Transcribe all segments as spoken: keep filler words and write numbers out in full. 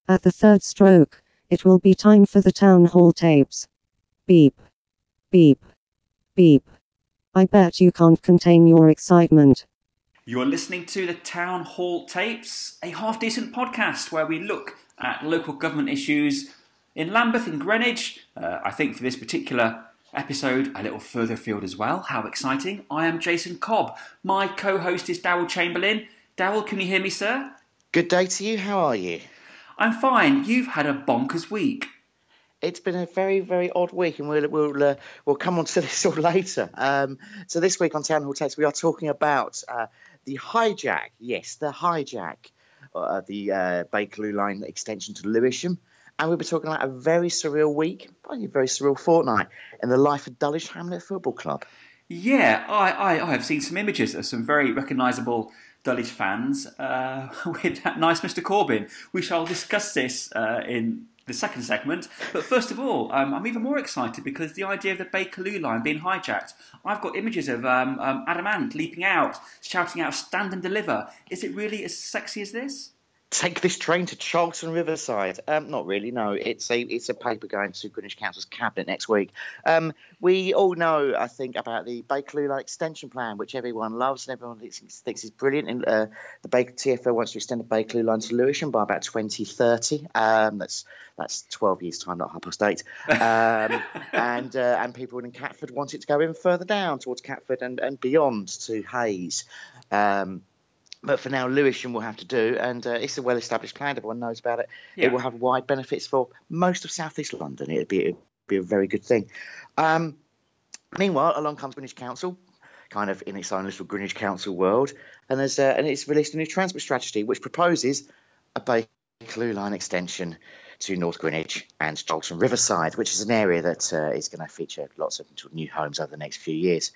At the third stroke, it will be time for the town hall tapes. Beep. Beep. Beep. I bet you can't contain your excitement. You're listening to the Town Hall Tapes, a half-decent podcast where we look at local government issues in Lambeth and Greenwich. Uh, I think for this particular episode, a little further afield as well. How exciting. I am Jason Cobb. My co-host is Darryl Chamberlain. Darryl, can you hear me, sir? Good day to you. How are you? I'm fine. You've had a bonkers week. It's been a very, very odd week, and we'll we'll uh, we'll come on to this all later. Um, so this week on Town Hall Tapes, we are talking about uh, the hijack. Yes, the hijack, uh, the uh, Bakerloo line extension to Lewisham, and we'll be talking about a very surreal week, probably a very surreal fortnight in the life of Dulwich Hamlet Football Club. Yeah, I, I, I have seen some images of some very recognisable Dulwich fans uh, with that nice Mister Corbyn. We shall discuss this uh, in the second segment. But first of all, um, I'm even more excited because the idea of the Bakerloo line being hijacked. I've got images of um, um, Adam Ant leaping out, shouting out, "Stand and deliver." Is it really as sexy as this? Take this train to Charlton Riverside. Um, not really, no. It's a it's a paper going to Greenwich Council's cabinet next week. Um, we all know, I think, about the Bakerloo line extension plan, which everyone loves and everyone thinks, thinks is brilliant. And uh, the Baker T F L wants to extend the Bakerloo line to Lewisham by about twenty thirty. Um, that's that's twelve years' time, not half past eight. Um, and uh, and people in Catford want it to go even further down towards Catford and, and beyond to Hayes. Um, But for now, Lewisham will have to do, and uh, it's a well-established plan. Everyone knows about it. Yeah. It will have wide benefits for most of South East London. It'd be, it'd be a very good thing. Um, meanwhile, along comes Greenwich Council, kind of in its own little Greenwich Council world, and there's uh, and it's released a new transport strategy which proposes a Bakerloo line extension to North Greenwich and Charlton Riverside, which is an area that uh, is going to feature lots of new homes over the next few years.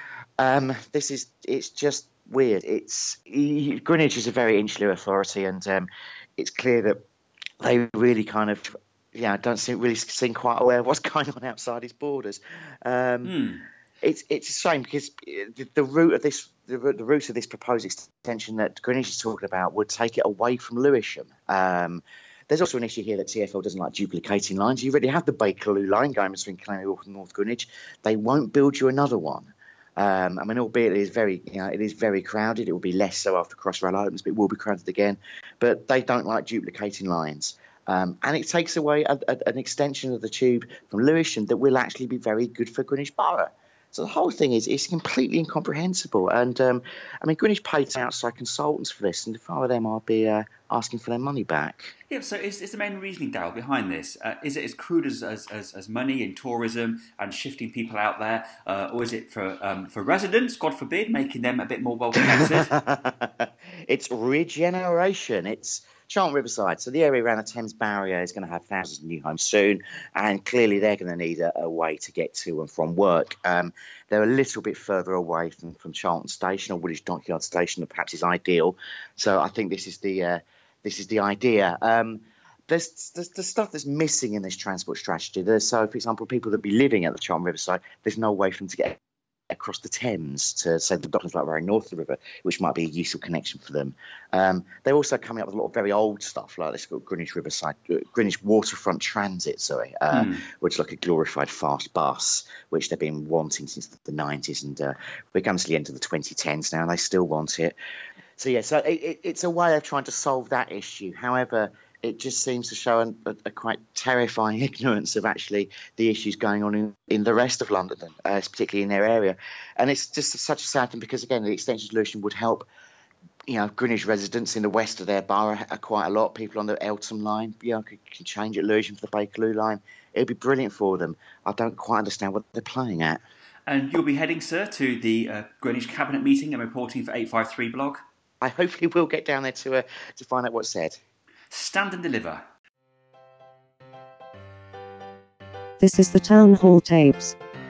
Um, this is it's just. Weird. It's Greenwich is a very insular authority, and um, it's clear that they really kind of, yeah, don't seem really seem quite aware of what's going on outside its borders. Um, mm. It's it's a shame because the, the route of this the, the route of this proposed extension that Greenwich is talking about would take it away from Lewisham. Um, There's also an issue here that T F L doesn't like duplicating lines. You already have the Bakerloo line going between Canary Wharf and North Greenwich. They won't build you another one. Um, I mean, albeit it is very, you know, it is very crowded. It will be less so after Crossrail opens, but it will be crowded again. But they don't like duplicating lines, um, and it takes away a, a, an extension of the tube from Lewisham that will actually be very good for Greenwich Borough. So the whole thing is it's completely incomprehensible. And um, I mean, Greenwich paid outside consultants for this, and if I were them, I'd be uh, asking for their money back. Yeah, so is, is the main reasoning, Darryl, behind this? Uh, is it as crude as, as, as, as money and tourism and shifting people out there? Uh, or is it for um, for residents, God forbid, making them a bit more well connected? It's regeneration. It's Charlton Riverside. So the area around the Thames barrier is going to have thousands of new homes soon, and clearly they're going to need a, a way to get to and from work. Um, they're a little bit further away from, from Charlton Station, or Woolwich Dockyard Station, that perhaps is ideal. So I think this is the uh, this is the idea. Um, there's, there's the stuff that's missing in this transport strategy. There's, so, for example, people that be living at the Charlton Riverside, there's no way for them to get across the Thames to, say, the Docklands Light Rail north of the river, which might be a useful connection for them. Um, they're also coming up with a lot of very old stuff, like this Greenwich Riverside, uh, Greenwich Waterfront Transit, sorry, uh, mm. which is like a glorified fast bus, which they've been wanting since the nineties, and uh, we're coming to the end of the twenty tens now, and they still want it. So yeah, so it, it, it's a way of trying to solve that issue. However, it just seems to show a, a, a quite terrifying ignorance of actually the issues going on in, in the rest of London, uh, particularly in their area. And it's just such a sad thing because, again, the extension solution would help, you know, Greenwich residents in the west of their borough uh, quite a lot. People on the Eltham line, you know, can, can change at Lewisham for the Bakerloo line. It would be brilliant for them. I don't quite understand what they're playing at. And you'll be heading, sir, to the uh, Greenwich Cabinet meeting and reporting for eight five three blog? I hopefully will get down there to uh, to find out what's said. Stand and deliver. This is the Town Hall Tapes.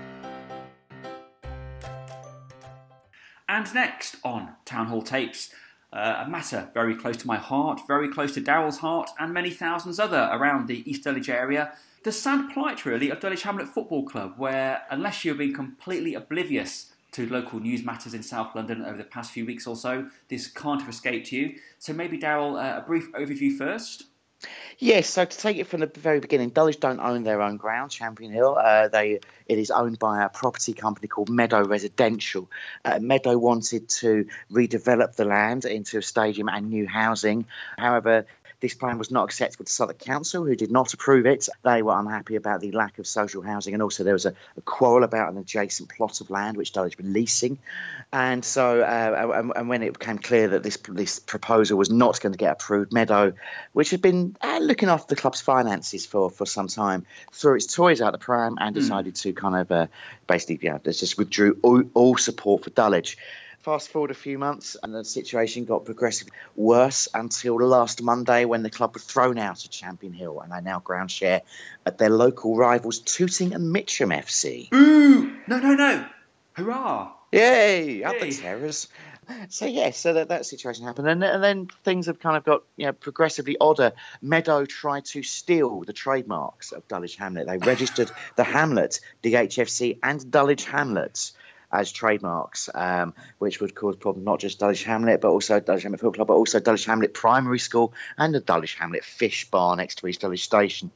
And next on Town Hall Tapes, uh, a matter very close to my heart, very close to Darryl's heart, and many thousands other around the East Dulwich area. The sad plight, really, of Dulwich Hamlet Football Club, where unless you've been completely oblivious to local news matters in South London over the past few weeks or so, this can't have escaped you. So maybe, Darryl, uh, a brief overview first. Yes, so to take it from the very beginning, Dulwich don't own their own ground, Champion Hill. Uh, they it is owned by a property company called Meadow Residential. Uh, Meadow wanted to redevelop the land into a stadium and new housing. However, this plan was not acceptable to Southwark Council, who did not approve it. They were unhappy about the lack of social housing, and also there was a, a quarrel about an adjacent plot of land which Dulwich were leasing. And so, uh, and, and when it became clear that this this proposal was not going to get approved, Meadow, which had been uh, looking after the club's finances for, for some time, threw its toys out the pram and decided mm. to kind of uh, basically, yeah, just withdrew all, all support for Dulwich. Fast forward a few months and the situation got progressively worse until last Monday when the club were thrown out of Champion Hill and they now ground share at their local rivals Tooting and Mitcham F C. Ooh! No, no, no! Hurrah! Yay! Up the Terrors. So, yes, yeah, so that, that situation happened. And, and then things have kind of got you know, progressively odder. Meadow tried to steal the trademarks of Dulwich Hamlet. They registered the Hamlet, D H F C and Dulwich Hamlets as trademarks, um, which would cause problems not just Dulwich Hamlet, but also Dulwich Hamlet Football Club, but also Dulwich Hamlet Primary School and the Dulwich Hamlet Fish Bar next to East Dulwich Station.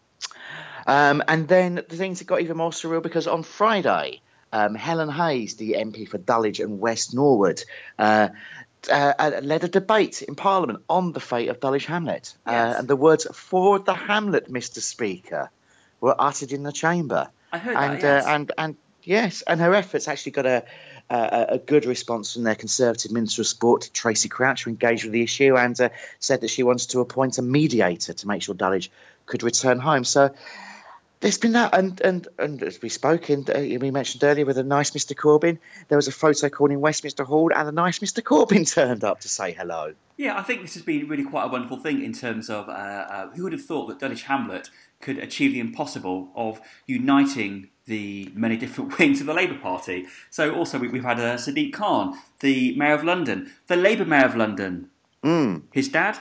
Um, and then the things have got even more surreal because on Friday, um, Helen Hayes, the M P for Dulwich and West Norwood, uh, uh, led a debate in Parliament on the fate of Dulwich Hamlet. Yes. Uh, and the words "for the Hamlet, Mister Speaker" were uttered in the chamber. I heard and, that, yes. Uh, and, and Yes, and her efforts actually got a, a a good response from their Conservative Minister of Sport, Tracy Crouch, who engaged with the issue and uh, said that she wants to appoint a mediator to make sure Dulwich could return home. So there's been that, and and, and as we spoke in, uh, we mentioned earlier with a nice Mister Corbyn, there was a photo call in Westminster Hall, and a nice Mister Corbyn turned up to say hello. Yeah, I think this has been really quite a wonderful thing in terms of uh, uh, who would have thought that Dulwich Hamlet could achieve the impossible of uniting the many different wings of the Labour Party. So also we, we've had uh, Sadiq Khan, the Mayor of London, the Labour Mayor of London. Mm. His dad?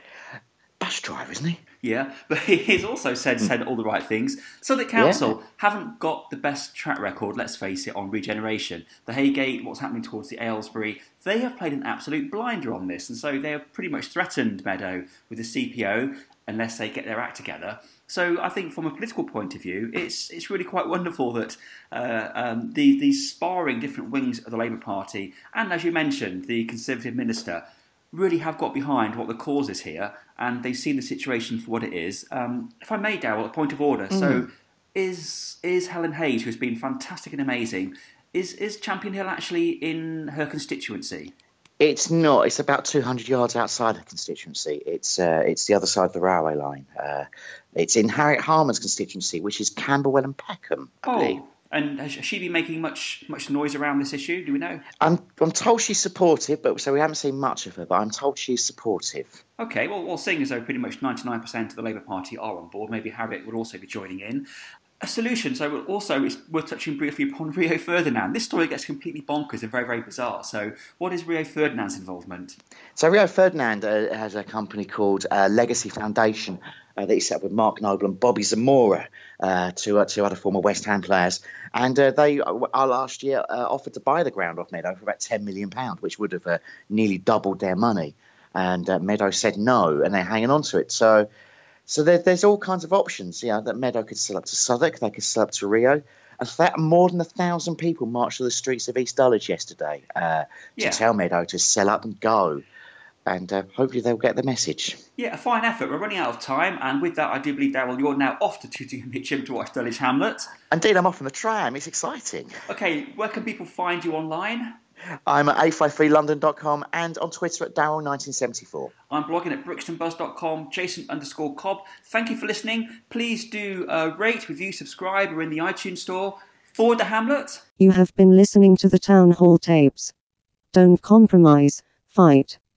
Bus driver, isn't he? Yeah, but he's also said mm. said all the right things. Southwark Council yeah. haven't got the best track record, let's face it, on regeneration. The Haygate, what's happening towards the Aylesbury, they have played an absolute blinder on this. And so they're pretty much threatened Meadow with the C P O unless they get their act together. So I think from a political point of view, it's it's really quite wonderful that uh, um, the, these sparring different wings of the Labour Party, and as you mentioned, the Conservative Minister, really have got behind what the cause is here, and they've seen the situation for what it is. Um, if I may, Darryl, a point of order. Mm. So is is Helen Hayes, who's been fantastic and amazing, is, is Champion Hill actually in her constituency? It's not. It's about two hundred yards outside the constituency. It's uh, it's the other side of the railway line. Uh, it's in Harriet Harman's constituency, which is Camberwell and Peckham, I oh, believe. And has she been making much much noise around this issue? Do we know? I'm I'm told she's supportive, but so we haven't seen much of her. But I'm told she's supportive. Okay, well, well, seeing as though pretty much ninety-nine percent of the Labour Party are on board, maybe Harriet would also be joining in. A solution, so also it's worth touching briefly upon Rio Ferdinand. This story gets completely bonkers and very, very bizarre. So what is Rio Ferdinand's involvement? So Rio Ferdinand uh, has a company called uh, Legacy Foundation uh, that he set up with Mark Noble and Bobby Zamora, uh, two, uh, two other former West Ham players. And uh, they uh, last year uh, offered to buy the ground off Meadow for about ten million pounds, which would have uh, nearly doubled their money. And uh, Meadow said no, and they're hanging on to it. So... So there, there's all kinds of options, yeah, that Meadow could sell up to Southwark, they could sell up to Rio. And that, more than a thousand people marched to the streets of East Dulwich yesterday uh, to yeah. tell Meadow to sell up and go. And uh, hopefully they'll get the message. Yeah, a fine effort. We're running out of time. And with that, I do believe, Darryl, you're now off to Tooting and Mitcham to watch Dulwich Hamlet. Indeed, I'm off on the tram. It's exciting. OK, where can people find you online? I'm at a five three london dot com and on Twitter at Darryl nineteen seventy-four. I'm blogging at brixton buzz dot com, Jason underscore Cobb. Thank you for listening. Please do uh, rate, review, subscribe. We're in the iTunes store. Forward the Hamlet. You have been listening to the Town Hall Tapes. Don't compromise, fight.